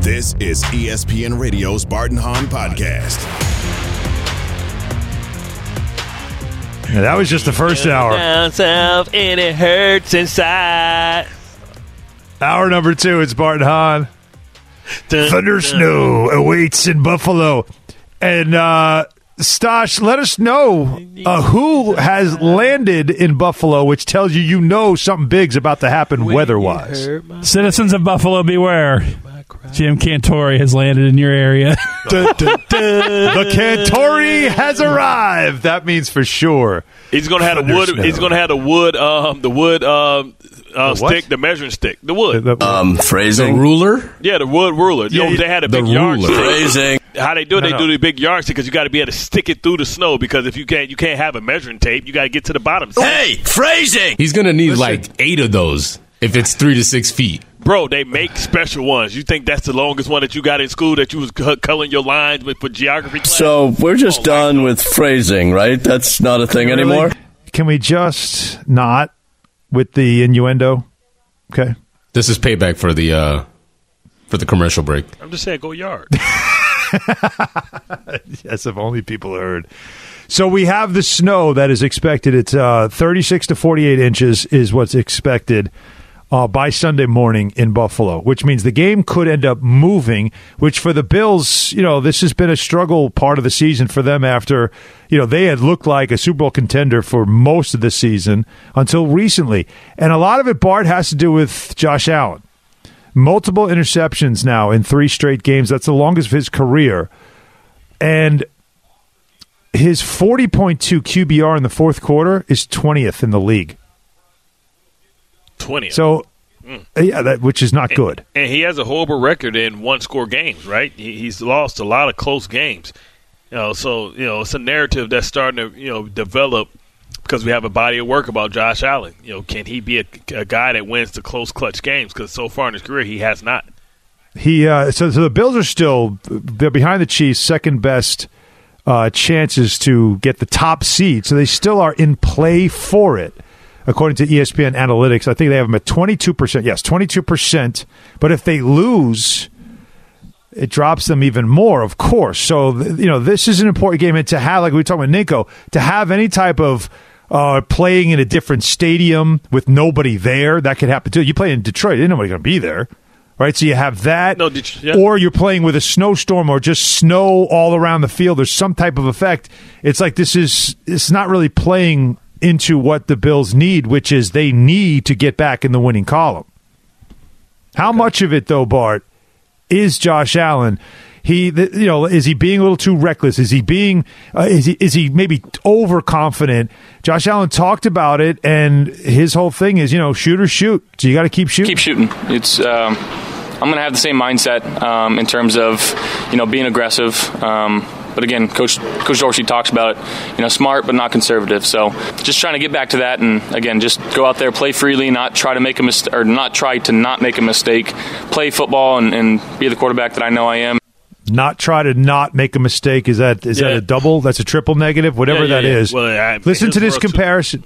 This is ESPN Radio's Bart and Hahn podcast. Yeah, that was just the first hour. Down south and it hurts inside. Hour number 2, it's Bart and Hahn. Thunder snow awaits in Buffalo. And Stosh, let us know who has landed in Buffalo, which tells you know something big's about to happen weather-wise. Citizens of Buffalo, beware. Jim Cantori has landed in your area. The Cantori has arrived. That means for sure. He's going to have the wood. Snow. He's going to have the wood stick, the measuring stick, the wood. Phrasing. The ruler? Yeah, the wood ruler. Yeah, they had a big yardstick. Phrasing. How they do it? They do the big yardstick because you got to be able to stick it through the snow. Because if you can't have a measuring tape. You got to get to the bottom. Hey, phrasing. He's going to need like 8 of those if it's 3 to 6 feet. Bro, they make special ones. You think that's the longest one that you got in school that you was coloring your lines with for geography class? So we're just done with phrasing, right? That's not a thing anymore? Can we just not with the innuendo? Okay. This is payback for the commercial break. I'm just saying, go yard. Yes, if only people heard. So we have the snow that is expected. It's 36 to 48 inches is what's expected by Sunday morning in Buffalo, which means the game could end up moving, which for the Bills, this has been a struggle part of the season for them after, they had looked like a Super Bowl contender for most of the season until recently. And a lot of it, Bart, has to do with Josh Allen. Multiple interceptions now in 3 straight games. That's the longest of his career. And his 40.2 QBR in the fourth quarter is 20th in the league. 20th. So, yeah, which is not good. And he has a horrible record in one-score games, right? He's lost a lot of close games. So it's a narrative that's starting to develop because we have a body of work about Josh Allen. Can he be a guy that wins the close clutch games? Because so far in his career, he has not. So the Bills are they're behind the Chiefs, second best chances to get the top seed. So they still are in play for it. According to ESPN Analytics, I think they have them at 22%. Yes, 22%. But if they lose, it drops them even more, of course. So, this is an important game. And to have, like we were talking about Nico, to have any type of playing in a different stadium with nobody there, that could happen too. You play in Detroit, ain't nobody going to be there. Right, so you have that, or you're playing with a snowstorm or just snow all around the field. There's some type of effect. It's like it's not really playing into what the Bills need, which is they need to get back in the winning column. How much of it, though, Bart, is Josh Allen? Is he being a little too reckless? Is he being is he maybe overconfident? Josh Allen talked about it, and his whole thing is, shoot or shoot. So you got to keep shooting. Keep shooting. It's I'm going to have the same mindset in terms of being aggressive. But again, Coach Dorsey talks about it, smart but not conservative. So just trying to get back to that, and again, just go out there, play freely, not try to make a mistake, or not try to not make a mistake. Play football and be the quarterback that I know I am. Not try to not make a mistake. Is that a double? That's a triple negative. Whatever that is. Well, listen to this comparison.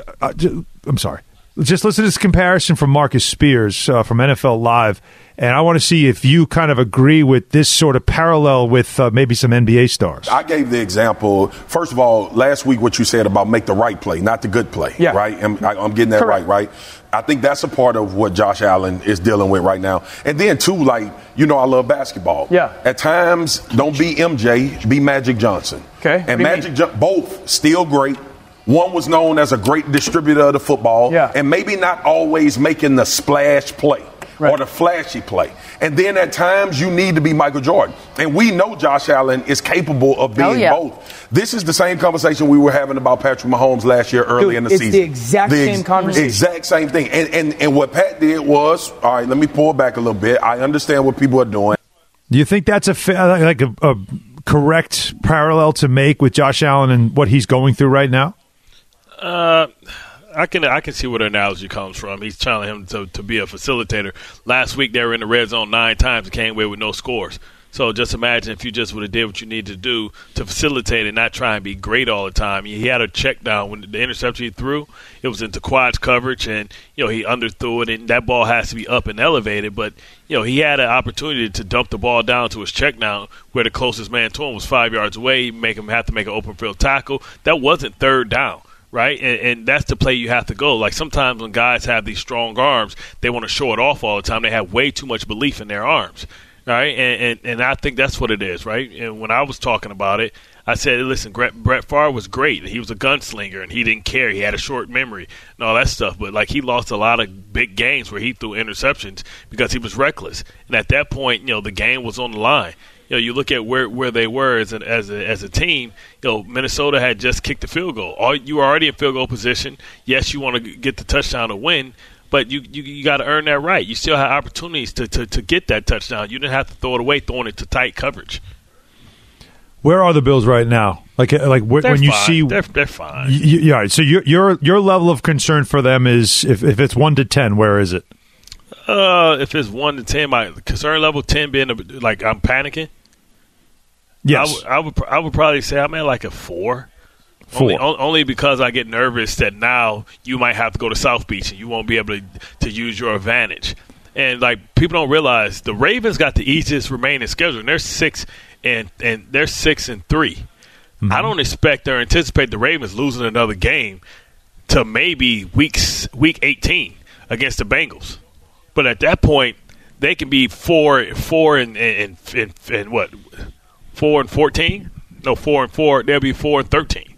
I'm sorry. Just listen to this comparison from Marcus Spears from NFL Live. And I want to see if you kind of agree with this sort of parallel with maybe some NBA stars. I gave the example, first of all, last week what you said about make the right play, not the good play, right? I'm getting that right? I think that's a part of what Josh Allen is dealing with right now. And then, too, I love basketball. Yeah. At times, don't be MJ, be Magic Johnson. Okay. And both still great. One was known as a great distributor of the football, and maybe not always making the splash play. Right. Or the flashy play. And then at times you need to be Michael Jordan. And we know Josh Allen is capable of being both. This is the same conversation we were having about Patrick Mahomes last year early in the season. It's the exact same conversation. Exact same thing. And what Pat did was, all right, let me pull back a little bit. I understand what people are doing. Do you think that's a correct parallel to make with Josh Allen and what he's going through right now? I can see where the analogy comes from. He's telling him to be a facilitator. Last week they were in the red zone 9 times and came away with no scores. So just imagine if you just would have did what you needed to do to facilitate and not try and be great all the time. He had a check down when the interception he threw. It was into quads coverage, and he underthrew it, and that ball has to be up and elevated. But he had an opportunity to dump the ball down to his check down where the closest man to him was 5 yards away, make him have to make an open field tackle. That wasn't third down. Right, and that's the play you have to go. Like sometimes when guys have these strong arms, they want to show it off all the time. They have way too much belief in their arms. Right, and I think that's what it is, right? And when I was talking about it, I said, listen, Brett Favre was great. He was a gunslinger, and he didn't care. He had a short memory and all that stuff. But, he lost a lot of big games where he threw interceptions because he was reckless. And at that point, the game was on the line. You look at where they were as a team. Minnesota had just kicked the field goal. You were already in field goal position. Yes, you want to get the touchdown to win. But you got to earn that right. You still have opportunities to get that touchdown. You didn't have to throw it away, throwing it to tight coverage. Where are the Bills right now? When you fine. see they're fine. Yeah. So your level of concern for them is if it's 1 to 10, where is it? If it's 1 to 10, my concern level 10 being I'm panicking. Yes, I would probably say I'm at a 4. Only because I get nervous that now you might have to go to South Beach and you won't be able to use your advantage. And people don't realize the Ravens got the easiest remaining schedule, and they're 6 and they're 6-3. Mm-hmm. I don't expect or anticipate the Ravens losing another game to maybe week 18 against the Bengals. But at that point, they can be 4 and what? 4 and 14? No, 4 and 4. They'll be 4 and 13.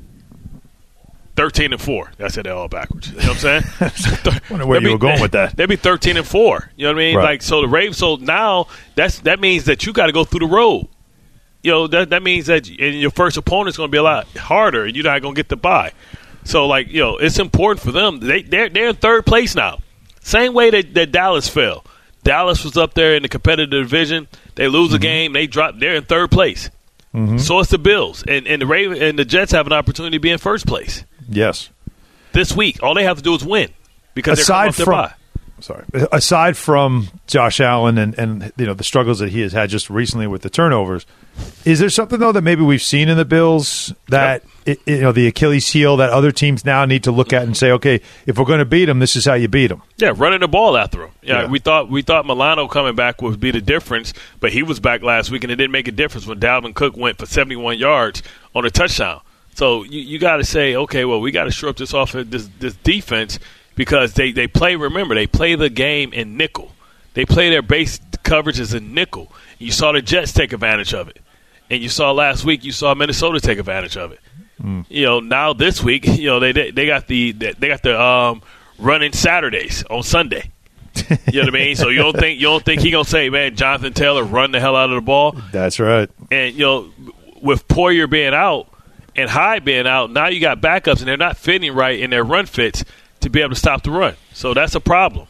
13 and 4. I said that all backwards. You know what I'm saying? I wonder where you were going with that. They'd be 13 and 4. You know what I mean? Right. So the Ravens. So now that means that you got to go through the road. That means that your first opponent's going to be a lot harder, and you're not going to get the bye. So it's important for them. They're in third place now. Same way that Dallas fell. Dallas was up there in the competitive division. They lose a game, they drop. They're in third place. Mm-hmm. So it's the Bills, and the Ravens and the Jets have an opportunity to be in first place. Yes. This week, all they have to do is win because they're coming off their bye. Aside from Josh Allen and the struggles that he has had just recently with the turnovers, is there something though that maybe we've seen in the Bills that the Achilles heel that other teams now need to look at and say, okay, if we're going to beat them, this is how you beat them? Yeah, running the ball after them. Yeah, we thought Milano coming back would be the difference, but he was back last week and it didn't make a difference when Dalvin Cook went for 71 yards on a touchdown. So you got to say, okay, well, we got to shore up this defense because they play. Remember, they play the game in nickel. They play their base coverages in nickel. You saw the Jets take advantage of it, and you saw last week. You saw Minnesota take advantage of it. Now this week, they got the running Saturdays on Sunday. You know what I mean? So you don't think he gonna say, man, Jonathan Taylor run the hell out of the ball? That's right. And with Poyer being out and Hyde being out, now you got backups and they're not fitting right in their run fits to be able to stop the run. So that's a problem.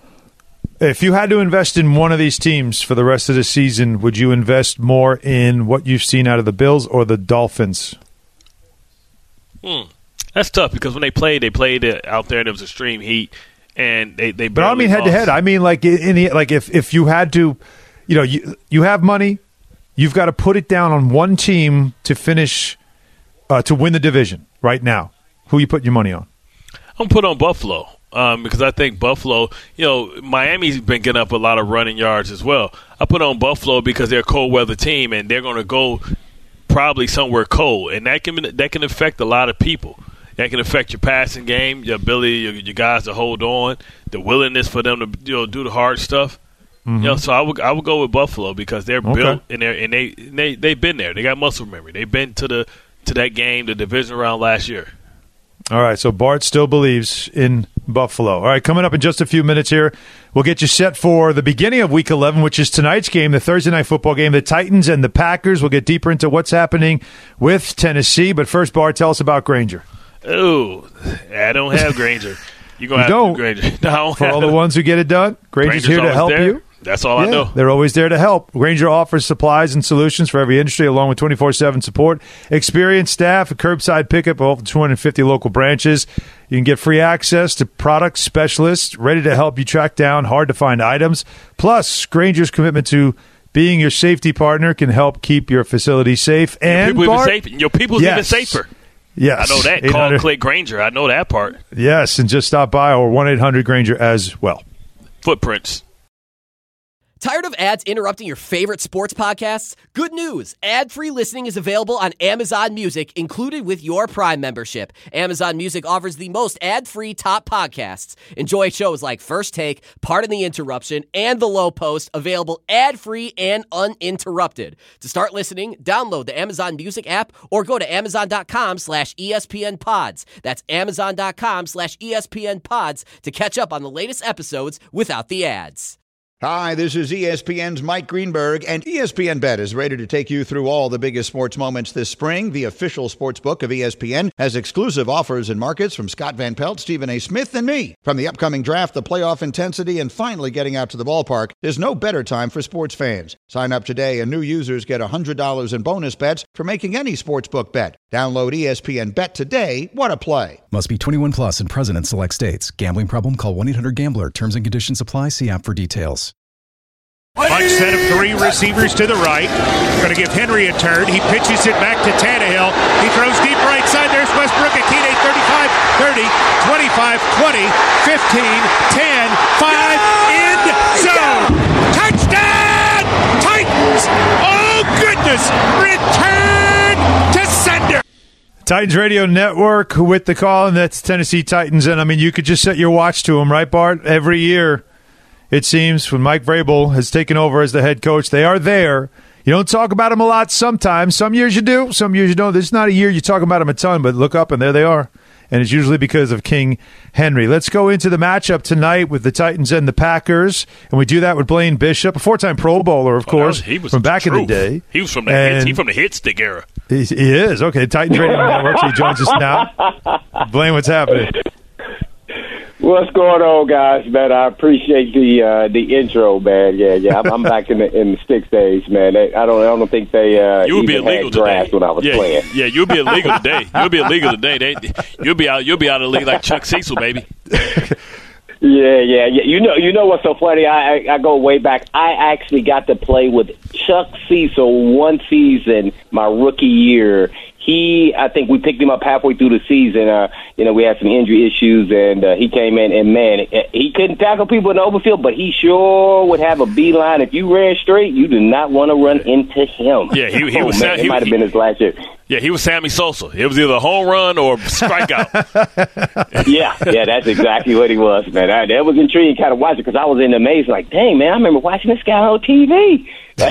If you had to invest in one of these teams for the rest of the season, would you invest more in what you've seen out of the Bills or the Dolphins? That's tough because when they played out there and there was extreme heat and they But I don't mean head to head. I mean if you had to, you have money, you've got to put it down on one team to finish to win the division right now. Who you putting your money on? I'm put on Buffalo because I think Buffalo, Miami's been getting up a lot of running yards as well. I put on Buffalo because they're a cold weather team and they're going to go probably somewhere cold, and that can affect a lot of people. That can affect your passing game, your ability, your guys to hold on, the willingness for them to do the hard stuff. Mm-hmm. So I would go with Buffalo because they're built and they've been there. They got muscle memory. They've been to that game, the division round last year. All right, so Bart still believes in Buffalo. All right, coming up in just a few minutes here, we'll get you set for the beginning of Week 11, which is tonight's game, the Thursday Night Football game, the Titans and the Packers. We'll get deeper into what's happening with Tennessee. But first, Bart, tell us about Grainger. Oh, I don't have Grainger. You're going to have to do Grainger. No, for all the ones who get it done, Grainger's here to help you. That's all I know. They're always there to help. Grainger offers supplies and solutions for every industry, along with 24/7 support, experienced staff, a curbside pickup of over 250 local branches. You can get free access to product specialists ready to help you track down hard-to-find items. Plus, Grainger's commitment to being your safety partner can help keep your facility safe. And your people's even safer. Yes. I know that. Call Click Granger. I know that part. Yes, and just stop by or 1-800-Granger as well. Footprints. Tired of ads interrupting your favorite sports podcasts? Good news! Ad-free listening is available on Amazon Music, included with your Prime membership. Amazon Music offers the most ad-free top podcasts. Enjoy shows like First Take, Pardon the Interruption, and The Low Post, available ad-free and uninterrupted. To start listening, download the Amazon Music app or go to Amazon.com/ESPN Pods. That's Amazon.com/ESPN Pods to catch up on the latest episodes without the ads. Hi, this is ESPN's Mike Greenberg, and ESPN Bet is ready to take you through all the biggest sports moments this spring. The official sports book of ESPN has exclusive offers and markets from Scott Van Pelt, Stephen A. Smith, and me. From the upcoming draft, the playoff intensity, and finally getting out to the ballpark, there's no better time for sports fans. Sign up today, and new users get $100 in bonus bets for making any sportsbook bet. Download ESPN Bet today. What a play. Must be 21 plus and present in select states. Gambling problem? Call 1-800-GAMBLER. Terms and conditions apply. See app for details. Mike set of three receivers to the right. Going to give Henry a turn. He pitches it back to Tannehill. He throws deep right side. There's Westbrook. Akine 35, 30, 25, 20, 15, 10, 5, end zone. Touchdown! Titans! Oh, goodness! Return to sender. Titans Radio Network with the call, and that's Tennessee Titans. And, I mean, you could just set your watch to them, right, Bart? Every year. It seems, when Mike Vrabel has taken over as the head coach, they are there. You don't talk about them a lot sometimes. Some years you do, some years you don't. This is not a year you talk about them a ton, but look up, and there they are. And it's usually because of King Henry. Let's go into the matchup tonight with the Titans and the Packers. And we do that with Blaine Bishop, a four-time Pro Bowler, of course, from back in the day. He was from the hits. He from the hit stick era. He is. Okay, Titans Radio Network. So he joins us now. Blaine, what's happening? What's going on, guys? Man, I appreciate the intro, man. Yeah. I'm back in the sticks days, man. I don't think they you would be illegal today when I was playing. Yeah, you'll be illegal today. You'll be illegal today. You'll be out of the league like Chuck Cecil, baby. Yeah. You know what's so funny? I go way back. I actually got to play with Chuck Cecil one season, my rookie year. I think we picked him up halfway through the season. We had some injury issues, and he came in, and, man, he couldn't tackle people in the open field, but he sure would have a beeline. If you ran straight, you did not want to run into him. Yeah, he was. It might have been his last year. Yeah, he was Sammy Sosa. It was either home run or strikeout. yeah, that's exactly what he was, man. That was intriguing kind of watching because I was in the maze like, dang, man, I remember watching this guy on TV. the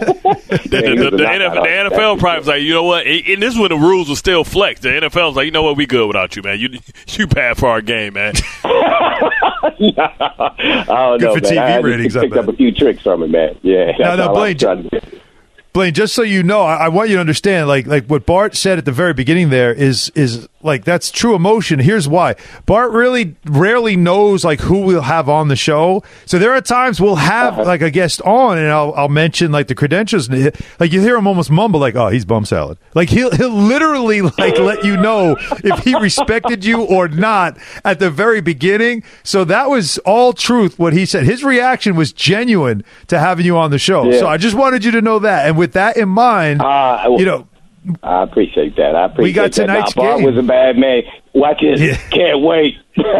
NFL probably was like, you know what? And this is when the rules were still flexed. The NFL was like, you know what? We good without you, man. You bad for our game, man. I don't know, for TV I ratings. Picked up a few tricks from it, man. Yeah. No, Blaine, just so you know, I want you to understand, like what Bart said at the very beginning there is like that's true emotion. Here's why. Bart really rarely knows like who we'll have on the show. So there are times we'll have like a guest on, and I'll mention like the credentials. Like you hear him almost mumble like, "Oh, he's bum salad." Like he'll literally like let you know if he respected you or not at the very beginning. So that was all truth what he said. His reaction was genuine to having you on the show. Yeah. So I just wanted you to know that. And with that in mind, I appreciate that. We got tonight's game. Bart was a bad man. Watch it. Yeah. Can't wait.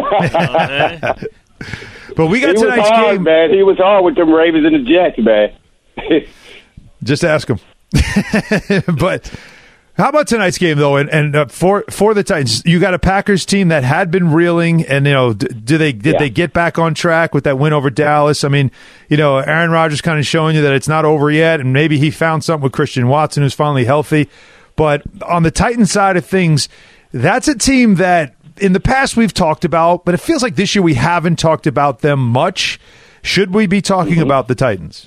But we got tonight's game. Man. He was hard with them Ravens and the Jets, man. Just ask him. But how about tonight's game, though? And for the Titans, you got a Packers team that had been reeling, and did they get back on track with that win over Dallas? I mean, Aaron Rodgers kind of showing you that it's not over yet, and maybe he found something with Christian Watson, who's finally healthy. But on the Titans side of things, that's a team that in the past we've talked about, but it feels like this year we haven't talked about them much. Should we be talking about the Titans?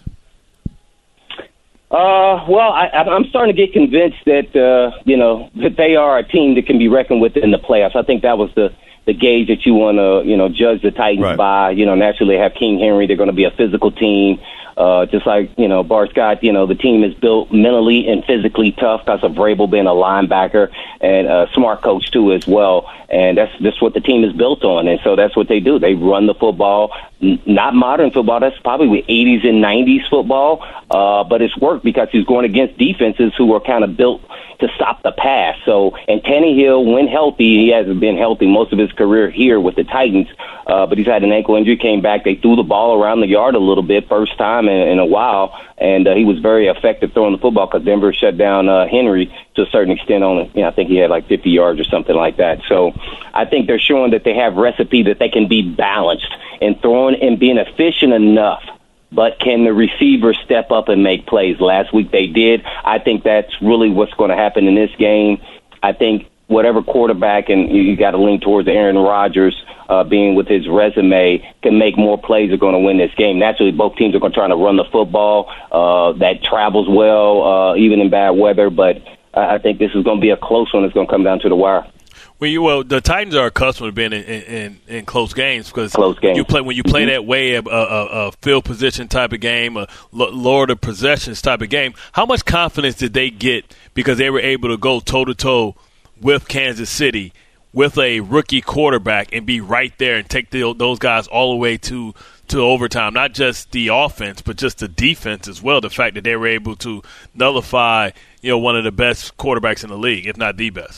Well, I'm starting to get convinced that that they are a team that can be reckoned with in the playoffs. I think that was the gauge that you want to judge the Titans by. Naturally, they have King Henry. They're going to be a physical team. Just like, Bart Scott, the team is built mentally and physically tough because of Vrabel being a linebacker and a smart coach, too, as well. And that's what the team is built on. And so that's what they do. They run the football, not modern football. That's probably 80s and 90s football. But it's worked because he's going against defenses who are kind of built to stop the pass. So, and Tannehill, when healthy, he hasn't been healthy most of his career here with the Titans, but he's had an ankle injury, came back. They threw the ball around the yard a little bit, first time in a while, and he was very effective throwing the football because Denver shut down Henry to a certain extent on, I think he had like 50 yards or something like that. So I think they're showing that they have recipe that they can be balanced and throwing and being efficient enough. But can the receivers step up and make plays? Last week they did. I think that's really what's going to happen in this game. I think whatever quarterback, and you got to lean towards Aaron Rodgers being with his resume, can make more plays, are going to win this game. Naturally, both teams are going to try to run the football. That travels well, even in bad weather. But I think this is going to be a close one. It's going to come down to the wire. Well, the Titans are accustomed to being in close games because when you play that way, a field position type of game, a lower the possessions type of game. How much confidence did they get because they were able to go toe to toe with Kansas City with a rookie quarterback and be right there and take those guys all the way to overtime? Not just the offense, but just the defense as well. The fact that they were able to nullify one of the best quarterbacks in the league, if not the best.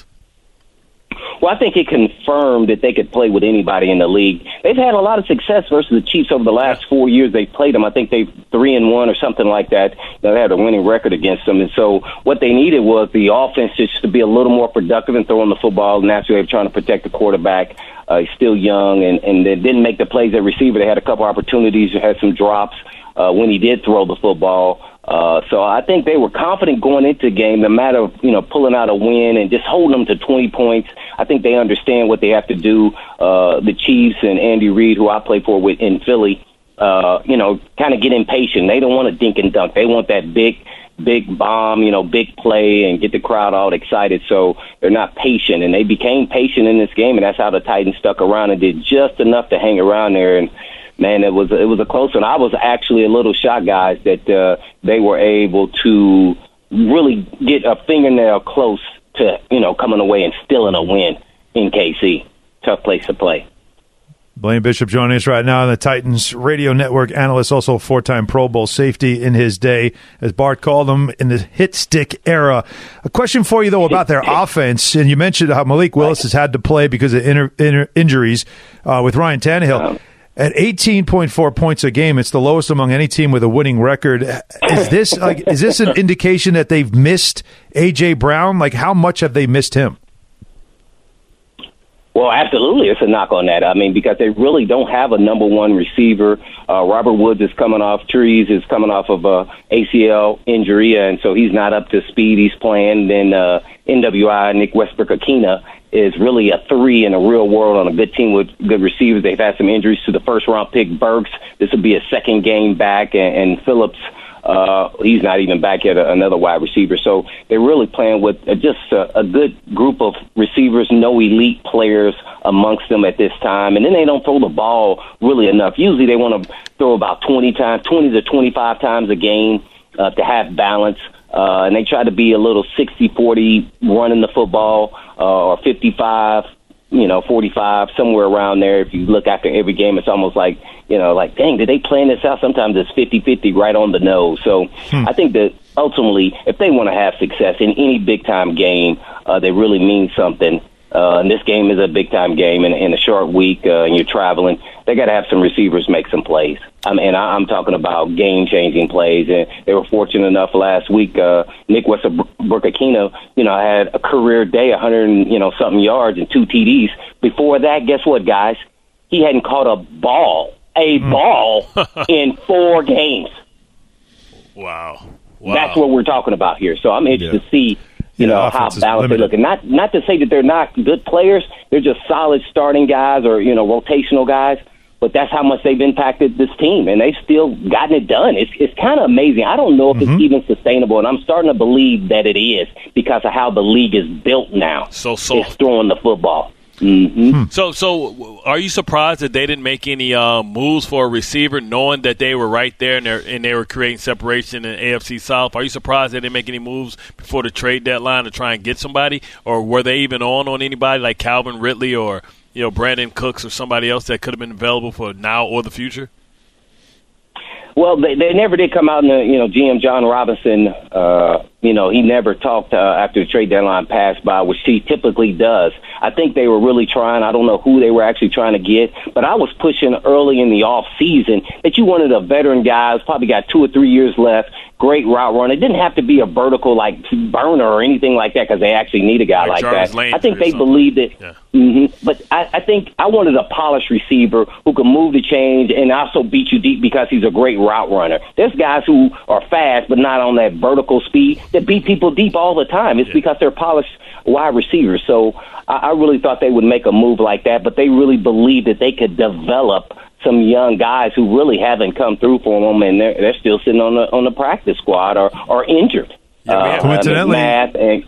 Well, I think it confirmed that they could play with anybody in the league. They've had a lot of success versus the Chiefs over the last 4 years they've played them. I think they've 3-1 or something like that. They had a winning record against them. And so what they needed was the offense just to be a little more productive and throwing the football. Naturally, they're trying to protect the quarterback. He's still young, and they didn't make the plays at receiver. They had a couple opportunities, had some drops when he did throw the football. So I think they were confident going into the game, no matter pulling out a win and just holding them to 20 points. I think they understand what they have to do. The Chiefs and Andy Reid, who I play for in Philly, kind of get impatient. They don't want to dink and dunk. They want that big bomb, big play and get the crowd all excited. So they're not patient, and they became patient in this game, and that's how the Titans stuck around and did just enough to hang around there. And man, it was a close one. I was actually a little shocked, guys, that they were able to really get a fingernail close to, coming away and stealing a win in KC. Tough place to play. Blaine Bishop joining us right now on the Titans radio network, analyst, also a 4-time Pro Bowl safety in his day, as Bart called him, in the hit stick era. A question for you, though, about their offense. And you mentioned how Malik Willis has had to play because of injuries with Ryan Tannehill. At 18.4 points a game, it's the lowest among any team with a winning record. Is this an indication that they've missed A.J. Brown? Like, how much have they missed him? Well, absolutely, it's a knock on that. I mean, because they really don't have a number one receiver. Robert Woods is coming off trees, is coming off of a ACL injury, and so he's not up to speed. He's playing. Then NWI, Nick Westbrook-Akina, is really a 3 in the real world on a good team with good receivers. They've had some injuries to the first-round pick, Burks. This will be a second game back, and Phillips, he's not even back yet, another wide receiver. So they're really playing with just a good group of receivers, no elite players amongst them at this time. And then they don't throw the ball really enough. Usually they want to throw about 20 to 25 times a game to have balance. And they try to be a little 60-40 running the football or 55, 45, somewhere around there. If you look after every game, it's almost like, dang, did they plan this out? Sometimes it's 50-50 right on the nose. So I think that ultimately, if they want to have success in any big-time game, they really mean something. And this game is a big-time game in a short week, and you're traveling. They got to have some receivers make some plays. I'm talking about game-changing plays. And they were fortunate enough last week. Nick Westbrook-Akina, had a career day, 100-something yards and 2 TDs. Before that, guess what, guys? He hadn't caught a ball in 4 games. Wow. That's what we're talking about here. So I'm interested to see, how balanced they look. And not to say that they're not good players. They're just solid starting guys or, rotational guys. But that's how much they've impacted this team, and they've still gotten it done. It's kind of amazing. I don't know if it's even sustainable, and I'm starting to believe that it is because of how the league is built now. So soft. It's throwing the football. So are you surprised that they didn't make any moves for a receiver, knowing that they were right there and they were creating separation in AFC South? Are you surprised they didn't make any moves before the trade deadline to try and get somebody, or were they even on anybody like Calvin Ridley or Brandon Cooks or somebody else that could have been available for now or the future? Well, they never did come out and, GM John Robinson, he never talked after the trade deadline passed by, which he typically does. I think they were really trying. I don't know who they were actually trying to get, but I was pushing early in the off season that you wanted a veteran guy who's probably got 2 or 3 years left, great route runner. It didn't have to be a vertical like Burner or anything like that because they actually need a guy like that. I think they believed it. Yeah. But I think I wanted a polished receiver who can move the change and also beat you deep because he's a great route runner. There's guys who are fast but not on that vertical speed that beat people deep all the time. It's because they're polished wide receivers. So I really thought they would make a move like that, but they really believed that they could develop some young guys who really haven't come through for them, and they're still sitting on the practice squad or injured. Coincidentally,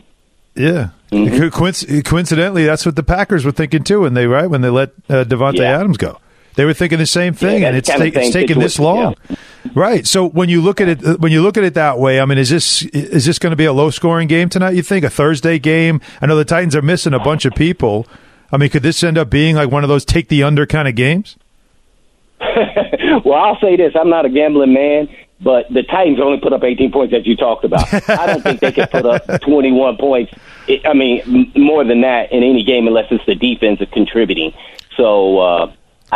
coincidentally, that's what the Packers were thinking too, when they let Devontae Adams go. They were thinking the same thing, and it's taken this long, right? So when you look at it, that way, I mean, is this going to be a low scoring game tonight? You think a Thursday game? I know the Titans are missing a bunch of people. I mean, could this end up being like one of those take the under kind of games? Well, I'll say this: I'm not a gambling man, but the Titans only put up 18 points that you talked about. I don't think they could put up 21 points. More than that in any game unless it's the defense contributing. So.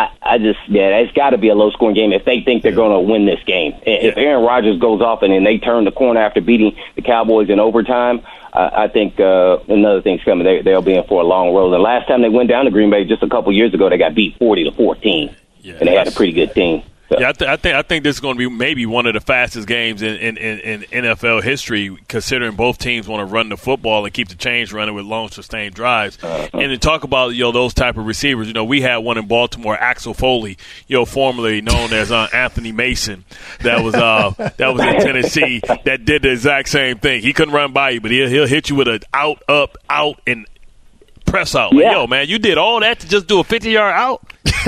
It's got to be a low-scoring game if they think they're going to win this game. If Aaron Rodgers goes off and they turn the corner after beating the Cowboys in overtime, I think another thing's coming. They'll be in for a long road. The last time they went down to Green Bay just a couple years ago, they got beat 40-14, and they had a pretty good team. So. Yeah, I think this is going to be maybe one of the fastest games in NFL history, considering both teams want to run the football and keep the chains running with long, sustained drives. And to talk about those type of receivers, we had one in Baltimore, Axel Foley, formerly known as Anthony Mason, that was in Tennessee, that did the exact same thing. He couldn't run by you, but he'll hit you with an out, up, out, and press out. Like, yo, man, you did all that to just do a 50-yard out?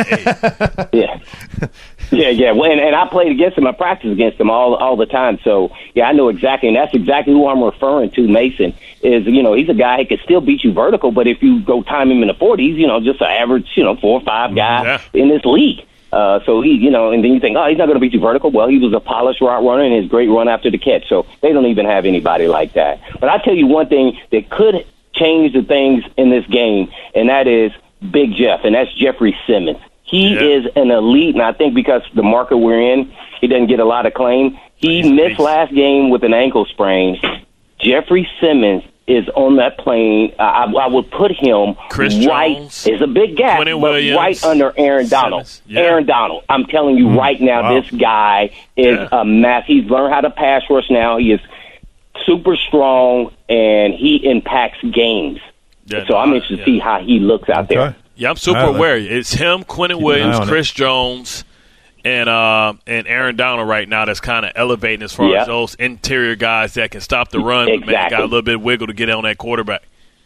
Yeah. Yeah. Well, and I played against him. I practiced against him all the time. So, I know exactly. And that's exactly who I'm referring to, Mason, is, he's a guy who can still beat you vertical, but if you go time him in the 40s, just an average, 4 or 5 guy in this league. So he, and then you think, he's not going to beat you vertical. Well, he was a polished route runner and his great run after the catch. So they don't even have anybody like that. But I tell you one thing that could change the things in this game, and that is Big Jeff, and that's Jeffrey Simmons. He is an elite, and I think because the market we're in, he doesn't get a lot of claim. He missed last game with an ankle sprain. Jeffrey Simmons is on that plane. I would put him right. It's a big gap, but right under Aaron Donald. Aaron Donald. I'm telling you right now, this guy is a mess. He's learned how to pass rush now. He is super strong, and he impacts games. So I'm interested to see how he looks out there. Yeah, I'm super aware. It's him, Quentin Williams, Chris Jones, and Aaron Donald right now that's kind of elevating as far as those interior guys that can stop the run, but man, got a little bit of wiggle to get on that quarterback.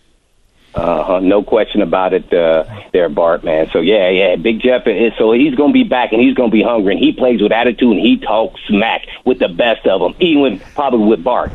No question about it there, Bart, man. So, Big Jeff, so he's going to be back, and he's going to be hungry, and he plays with attitude, and he talks smack with the best of them, even probably with Bart.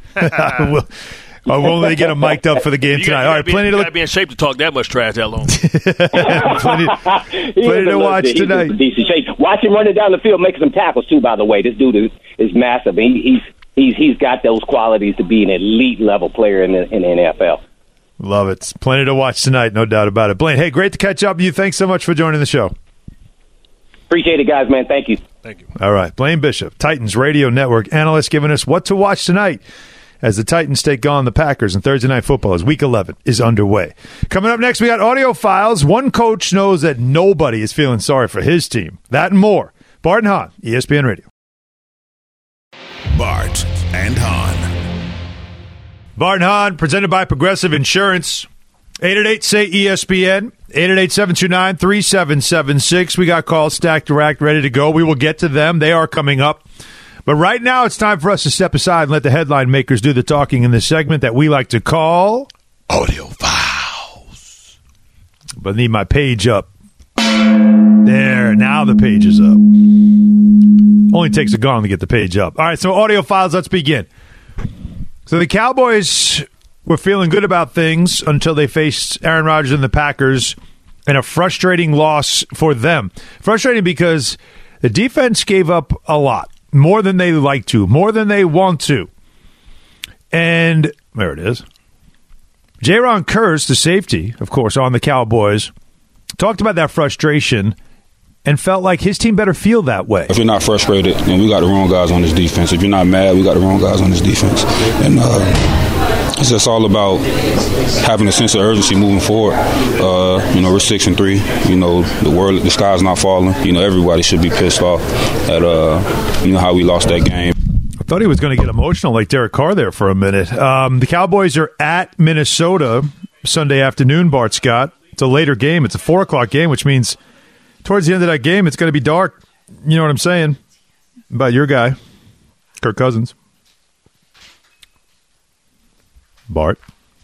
We'll only get him mic'd up for the game tonight. All right, plenty to be in shape to talk that much trash that long. plenty to watch tonight. Decent shape. Watch him running down the field, making some tackles too. By the way, this dude is massive. He's got those qualities to be an elite level player in the NFL. Love it. Plenty to watch tonight, no doubt about it. Blaine, hey, great to catch up with you. Thanks so much for joining the show. Appreciate it, guys, man. Thank you. Thank you. All right, Blaine Bishop, Titans Radio Network analyst, giving us what to watch tonight as the Titans take on the Packers in Thursday Night Football as Week 11 is underway. Coming up next, we got audio files. One coach knows that nobody is feeling sorry for his team. That and more. Bart and Hahn, ESPN Radio. Bart and Hahn. Bart and Hahn, presented by Progressive Insurance. 888-SAY-ESPN, 888-729-3776. We got calls stacked, racked, ready to go. We will get to them. They are coming up. But right now, it's time for us to step aside and let the headline makers do the talking in this segment that we like to call Audio Files. But I need my page up. There, now the page is up. Only takes a gong to get the page up. All right, so audio files, let's begin. So the Cowboys were feeling good about things until they faced Aaron Rodgers and the Packers in a frustrating loss for them. Frustrating because the defense gave up a lot, more than they like to, more than they want to. And there it is. Jaron Kearse, the safety, of course, on the Cowboys, talked about that frustration and felt like his team better feel that way. If you're not frustrated, then we got the wrong guys on this defense. If you're not mad, we got the wrong guys on this defense. And it's just all about having a sense of urgency moving forward. We're 6-3. The sky's not falling. Everybody should be pissed off at how we lost that game. I thought he was going to get emotional like Derek Carr there for a minute. The Cowboys are at Minnesota Sunday afternoon, Bart Scott. It's a later game. It's a 4 o'clock game, which means towards the end of that game, it's going to be dark. You know what I'm saying about your guy, Kirk Cousins. Bart.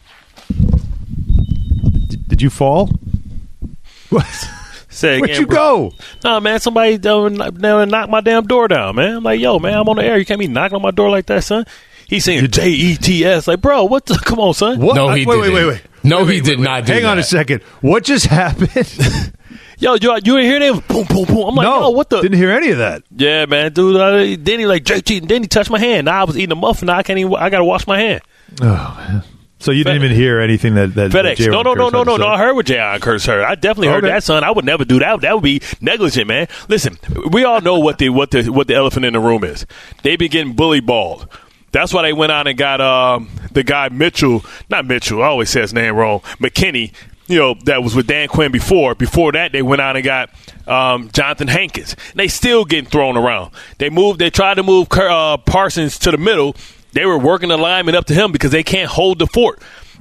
Did you fall? What? Say Where'd you go? No, man, somebody knocked my damn door down, man. I'm like, yo, man, I'm on the air. You can't be knocking on my door like that, son. He's saying Jets. Like, bro, what the? Come on, son. What? No, he didn't. Wait. No, he did not do that. Hang on a second. What just happened? Yo, you didn't hear that? Boom, boom, boom. I'm like, no, yo, what the? Didn't hear any of that. Yeah, man, dude. Then he like JT, and then he touched my hand. Now I was eating a muffin. Now I can't even. I got to wash my hand. Oh, man. So you didn't even hear anything that FedEx. No. I heard what Jaron Kearse heard. I definitely heard that, son. I would never do that. That would be negligent, man. Listen, we all know what the elephant in the room is. They be getting bully balled. That's why they went out and got the guy not Mitchell. I always say his name wrong. McKinney. That was with Dan Quinn before. Before that, they went out and got Jonathan Hankins. And they still getting thrown around. They tried to move Parsons to the middle. They were working the lineman up to him because they can't hold the fort.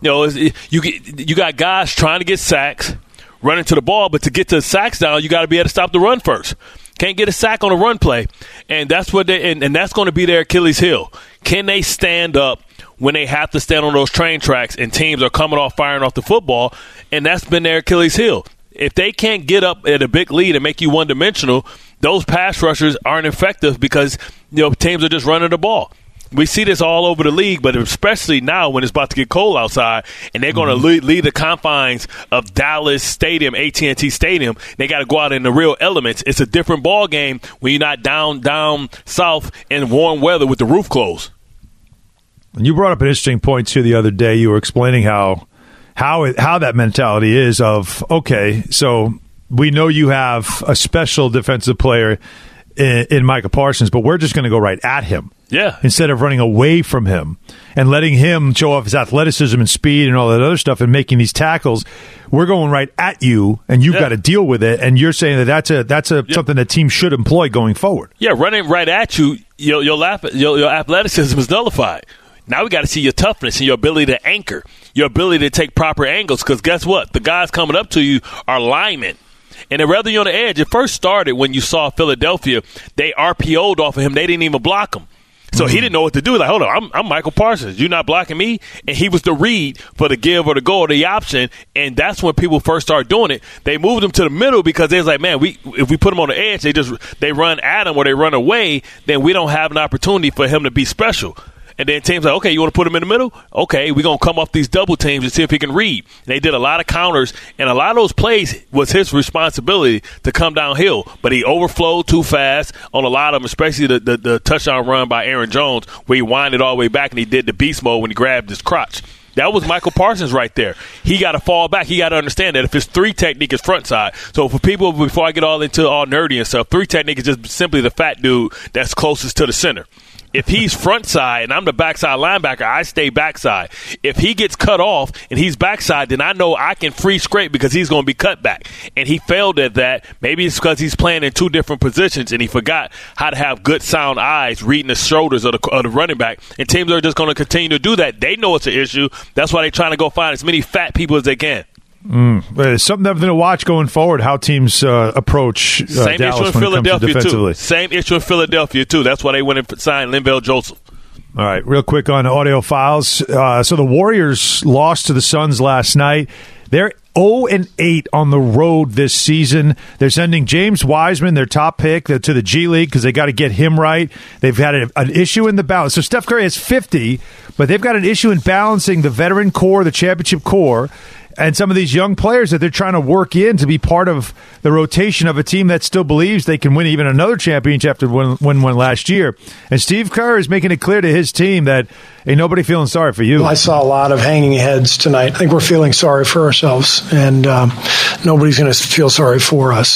You got guys trying to get sacks, running to the ball, but to get the sacks down, you got to be able to stop the run first. Can't get a sack on a run play, and that's what and that's going to be their Achilles heel. Can they stand up when they have to stand on those train tracks and teams are coming off firing off the football? And that's been their Achilles heel. If they can't get up at a big lead and make you one-dimensional, those pass rushers aren't effective because teams are just running the ball. We see this all over the league, but especially now when it's about to get cold outside and they're going to leave the confines of Dallas Stadium, AT&T Stadium. They got to go out in the real elements. It's a different ball game when you're not down south in warm weather with the roof closed. And you brought up an interesting point, too, the other day. You were explaining how that mentality is of, okay, so we know you have a special defensive player in Micah Parsons, but we're just going to go right at him. Yeah. Instead of running away from him and letting him show off his athleticism and speed and all that other stuff and making these tackles, we're going right at you, and you've got to deal with it. And you're saying that's something that teams should employ going forward. Yeah, running right at you, your athleticism is nullified. Now we got to see your toughness and your ability to anchor, your ability to take proper angles, because guess what? The guys coming up to you are linemen. And rather you're on the edge, it first started when you saw Philadelphia. They RPO'd off of him. They didn't even block him. So he didn't know what to do. Like, hold on, I'm Michael Parsons. You're not blocking me? And he was the read for the give or the go or the option. And that's when people first started doing it. They moved him to the middle because they was like, man, if we put him on the edge, they run at him or they run away, then we don't have an opportunity for him to be special. And then teams like, okay, you want to put him in the middle? Okay, we're going to come off these double teams and see if he can read. And they did a lot of counters, and a lot of those plays was his responsibility to come downhill. But he overflowed too fast on a lot of them, especially the touchdown run by Aaron Jones where he winded all the way back and he did the beast mode when he grabbed his crotch. That was Michael Parsons right there. He got to fall back. He got to understand that if his 3 technique is front side. So for people, before I get all nerdy and stuff, 3 technique is just simply the fat dude that's closest to the center. If he's front side and I'm the backside linebacker, I stay backside. If he gets cut off and he's backside, then I know I can free scrape because he's going to be cut back. And he failed at that. Maybe it's because he's playing in 2 different positions and he forgot how to have good sound eyes reading the shoulders of the running back. And teams are just going to continue to do that. They know it's an issue. That's why they're trying to go find as many fat people as they can. It's something to watch going forward, how teams approach Same Dallas issue in when it comes to Philadelphia, defensively. too. Same issue in Philadelphia, too. That's why they went and signed Linval Joseph. All right, real quick on audio files. So the Warriors lost to the Suns last night. They're 0-8 on the road this season. They're sending James Wiseman, their top pick, to the G League because they got to get him right. They've had an issue in the balance. So Steph Curry has 50, but they've got an issue in balancing the veteran core, the championship core, and some of these young players that they're trying to work in to be part of the rotation of a team that still believes they can win even another championship after win one last year. And Steve Kerr is making it clear to his team that ain't nobody feeling sorry for you. I saw a lot of hanging heads tonight. I think we're feeling sorry for ourselves, and nobody's going to feel sorry for us.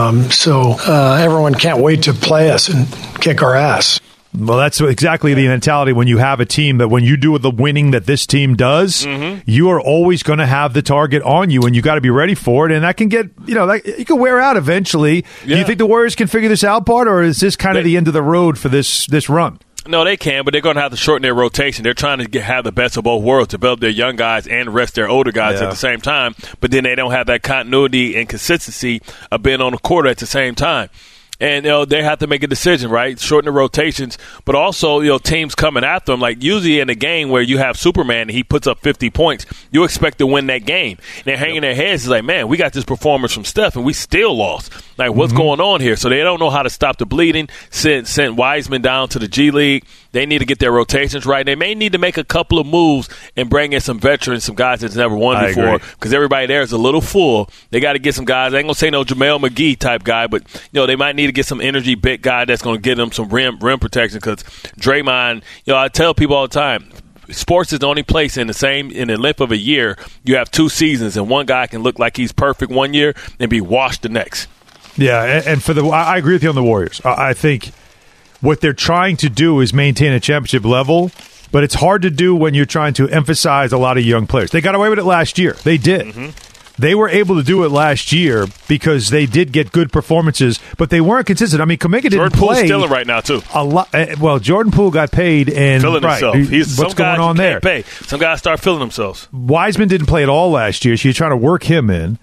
So everyone can't wait to play us and kick our ass. Well, that's exactly the mentality when you have a team that when you do the winning that this team does, you are always going to have the target on you, and you got to be ready for it. And that can get, you can wear out eventually. Yeah. Do you think the Warriors can figure this out, Bart, or is this kind of the end of the road for this run? No, they can, but they're going to have to shorten their rotation. They're trying to have the best of both worlds, develop their young guys and rest their older guys at the same time. But then they don't have that continuity and consistency of being on the court at the same time. And they have to make a decision, right? Shorten the rotations, but also teams coming after them. Like usually in a game where you have Superman and he puts up 50 points, you expect to win that game. And they're hanging their heads. It's like, man, we got this performance from Steph and we still lost. Like, what's going on here? So they don't know how to stop the bleeding. Sent Wiseman down to the G League. They need to get their rotations right. They may need to make a couple of moves and bring in some veterans, some guys that's never won before, because everybody there is a little full. They got to get some guys. I ain't gonna say no JaMale McGee type guy, but they might need to get some energy big guy that's going to get them some rim protection. Because Draymond, I tell people all the time, sports is the only place in the length of a year you have 2 seasons, and one guy can look like he's perfect one year and be washed the next. Yeah, and I agree with you on the Warriors. I think what they're trying to do is maintain a championship level, but it's hard to do when you're trying to emphasize a lot of young players. They got away with it last year. They did. They were able to do it last year because they did get good performances, but they weren't consistent. I mean, Kuminga didn't Jordan play. Poole's stealing right now, too. A lot. Well, Jordan Poole got paid and feeling himself. What's going on there? Some guys start feeling themselves. Wiseman didn't play at all last year, so you're trying to work him in.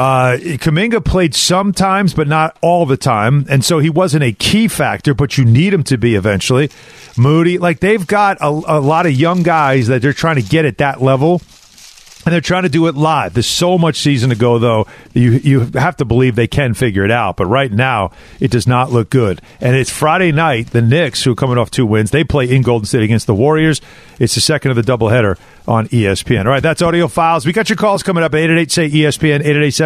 Kuminga played sometimes, but not all the time, and so he wasn't a key factor, but you need him to be eventually. Moody, they've got a lot of young guys that they're trying to get at that level, and they're trying to do it live. There's so much season to go, though. You have to believe they can figure it out, but right now it does not look good. And it's Friday night. The Knicks, who are coming off 2 wins, they play in Golden State against the Warriors. It's the second of the doubleheader on ESPN. All right, that's Audio Files. We got your calls coming up at 888-SAY-ESPN,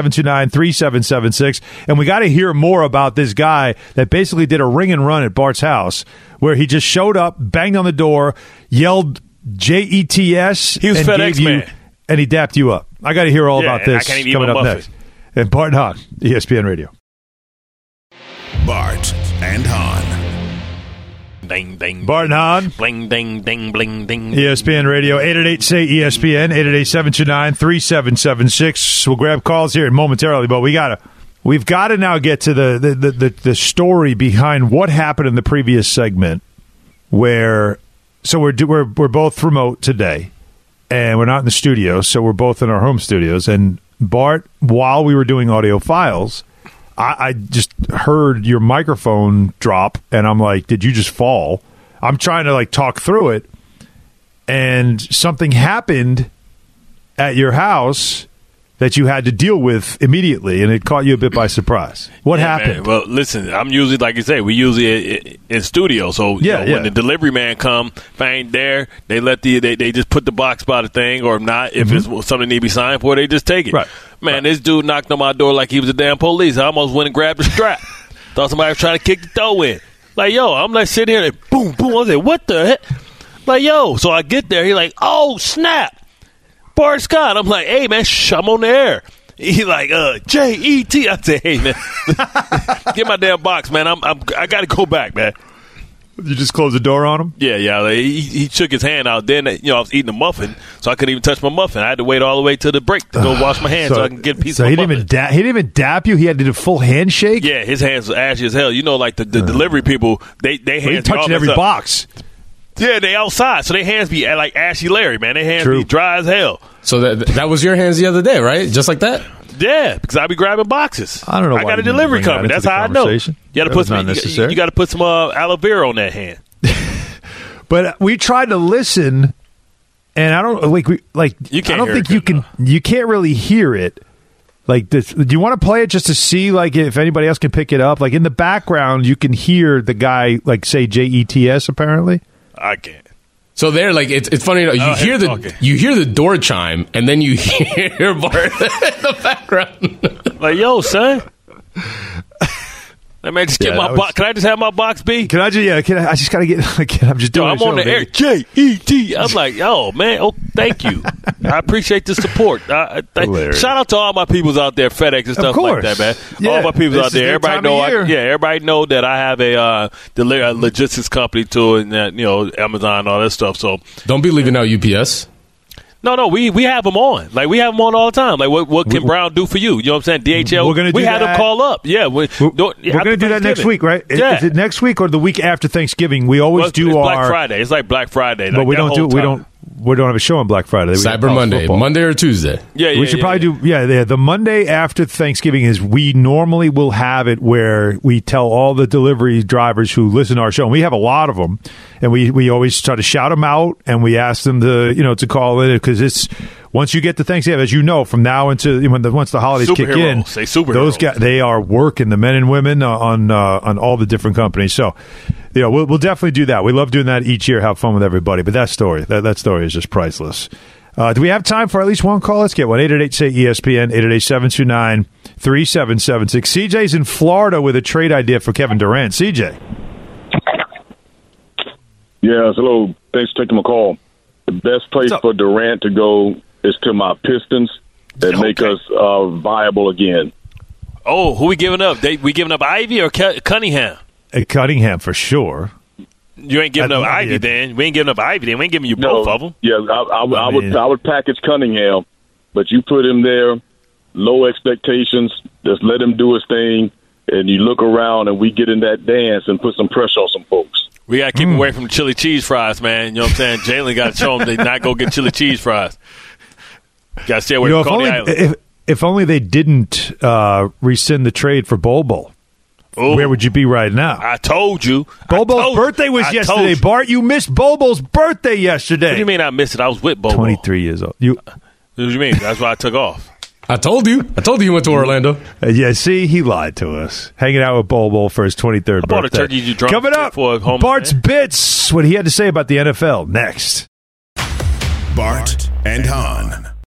888-729-3776. And we got to hear more about this guy that basically did a ring and run at Bart's house, where he just showed up, banged on the door, yelled JETS. He was FedEx man. And he dapped you up. I got to hear all about this coming up next. And Bart and Hahn, ESPN Radio. Bart and Hahn. Ding, ding. Bart and Hahn. Bling, ding, ding, bling, ding. ESPN Radio, 888-SAY-ESPN, 888-729-3776. We'll grab calls here momentarily, but we've got to now get to the story behind what happened in the previous segment where we're both remote today. And we're not in the studio, so we're both in our home studios. And Bart, while we were doing Audio Files, I just heard your microphone drop, and I'm like, did you just fall? I'm trying to talk through it, and something happened at your house that you had to deal with immediately, and it caught you a bit by surprise. What happened? Man. Well, listen, I'm usually, like you say, we usually in studio. So when the delivery man come, if I ain't there, they let they just put the box by the thing, or if not, if it's something need to be signed for, they just take it. Right. Man, this dude knocked on my door like he was a damn police. I almost went and grabbed the strap. Thought somebody was trying to kick the door in. Like, yo, I'm sitting here, and boom, boom. I was like, what the heck? Like, yo. So I get there. He like, oh, snap. Bart Scott. I'm like, hey, man, I'm on the air. He like, J-E-T. I say, hey, man, get my damn box, man. I got to go back, man. You just closed the door on him? Yeah. Like, he shook his hand out. Then, I was eating a muffin, so I couldn't even touch my muffin. I had to wait all the way to the break to go wash my hands so I can get a piece of my muffin. He didn't even dap you? He had to do a full handshake? Yeah, his hands were ashy as hell. Like the delivery people, they hands touching every box. Yeah, they outside, so their hands be like Ashy Larry, man. Their hands be dry as hell. So that was your hands the other day, right? Just like that? Yeah, because I be grabbing boxes. I don't know. I got a delivery company. That's how I know. You got to put some aloe vera on that hand. But we tried to listen, and I don't think you can. You can't really hear it. Like, do you want to play it just to see, like, if anybody else can pick it up? Like, in the background, you can hear the guy, like, say JETS, apparently. I can't. So there, like, it's funny. You hear the door chime, and then you hear Bart in the background. Like, yo, son. Let me just get my box. Can I just have my box B? Can I just? Yeah. I just gotta get. I'm just doing. I'm on the air. JET. I'm like, oh man. Oh, thank you. I appreciate the support. Shout out to all my peoples out there, FedEx and stuff like that, man. Yeah, all my peoples out there. Everybody know. Everybody know that I have a logistics company too, and that Amazon and all that stuff. So don't be leaving out UPS. No, we have them on. Like, we have them on all the time. Like, what can Brown do for you? You know what I'm saying? DHL. We're gonna we had them call up. Yeah. We're going to do that next week, right? Yeah. Is it next week or the week after Thanksgiving? We always do it's our Black Friday. It's like Black Friday. But we don't have a show on Black Friday. Cyber Monday. Football. Monday or Tuesday. We should probably do the Monday after Thanksgiving is we normally will have it where we tell all the delivery drivers who listen to our show, and we have a lot of them, and we always try to shout them out, and we ask them to call in, because it's once you get to Thanksgiving, as you know, from now into once the holidays kick in, those guys, they are working, the men and women on all the different companies. So, we'll definitely do that. We love doing that each year. Have fun with everybody. But that story is just priceless. Do we have time for at least one call? Let's get one. 888-SAY-ESPN, 888-729-3776. CJ's in Florida with a trade idea for Kevin Durant. CJ. Yes, hello. Thanks for taking my call. The best place for Durant to go is to my Pistons that make us viable again. Oh, who we giving up? We giving up Ivy or Cunningham? Cunningham for sure. You ain't giving up Ivy then. We ain't giving up Ivy then. We ain't giving you both of them. Yeah, I would package Cunningham, but you put him there, low expectations, just let him do his thing, and you look around and we get in that dance and put some pressure on some folks. We got to keep away from the chili cheese fries, man. You know what I'm saying? Jalen got to show them they not go get chili cheese fries. Got to stay away from Coney Island. If only they didn't rescind the trade for Bol. Ooh. Where would you be right now? I told you. Bobo's birthday was yesterday, Bart. You missed Bobo's birthday yesterday. What do you mean I missed it? I was with Bobo. 23 years old. What do you mean? That's why I took off. I told you you went to Orlando. Yeah, see, he lied to us. Hanging out with Bobo for his 23rd birthday. I bought a turkey you drunk. Coming up, Bart's Bits, what he had to say about the NFL, next. Bart and Hahn.